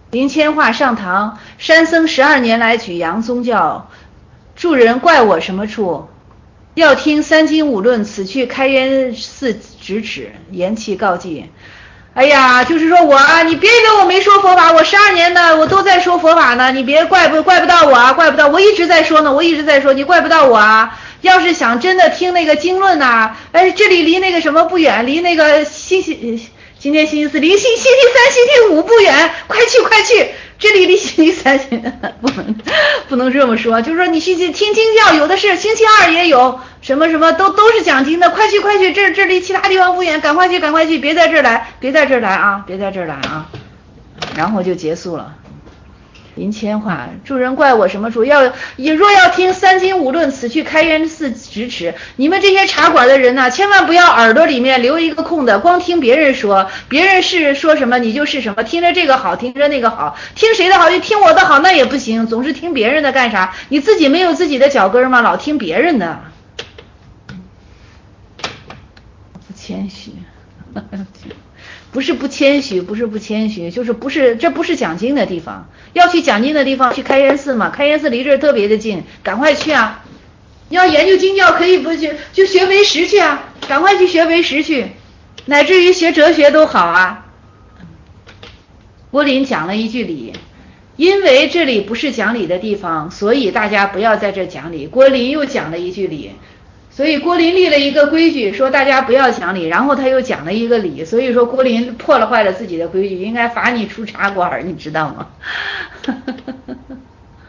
林千化上堂，山僧12年来举扬宗教，助人怪我什么处？要听三经五论，此去开元寺咫尺，言其告诫。哎呀，就是说我啊，你别以为我没说佛法，我12年呢，我都在说佛法呢，你别怪不到我啊，怪不到我一直在说呢，我一直在说，你怪不到我啊。要是想真的听那个经论呐，哎，这里离那个什么不远，离那个今天星期四，离星期三、星期五不远，快去快去。这里离星期三不能这么说，就是说你去听经教，有的是，星期二也有，什么什么都是讲经的，快去快去，这离其他地方不远，赶快去赶快去，别在这儿来，别在这儿来啊，别在这儿来啊，然后就结束了。林千化，助人怪我什么处？若要听三经五论，此去开元寺咫尺。你们这些茶馆的人呢，千万不要耳朵里面留一个空的，光听别人说，别人是说什么你就是什么，听着这个好，听着那个好，听谁的好就听我的好，那也不行，总是听别人的干啥？你自己没有自己的脚跟吗？老听别人的，不谦虚。不是不谦虚，不是不谦虚，就是这不是讲经的地方。要去讲经的地方，去开元寺嘛，开元寺离这儿特别的近，赶快去啊！要研究经教可以不去，就学唯识去啊，赶快去学唯识去，乃至于学哲学都好啊。郭林讲了一句理，因为这里不是讲理的地方，所以大家不要在这讲理。郭林又讲了一句理。所以郭林立了一个规矩，说大家不要讲理，然后他又讲了一个理，所以说郭林破坏了自己的规矩，应该罚你出茶馆，你知道吗？